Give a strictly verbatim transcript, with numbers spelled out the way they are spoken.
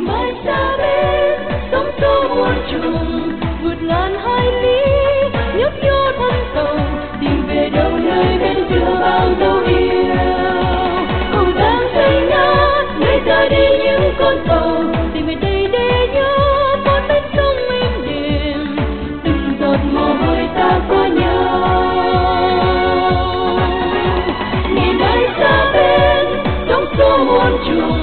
mãi xa bên sóng xô muôn trùng vượt ngàn hải lý nhấp nhô thân tàu tìm về đâu nơi bên giữa bao dấu yêu. Ồ đang say ngát nơi ra đi những con tàu tìm về đây để nhớ con bên sông êm đềm từng giọt mồ hôi ta có nhau. Ngày mai xa bên sóng xô muôn trùng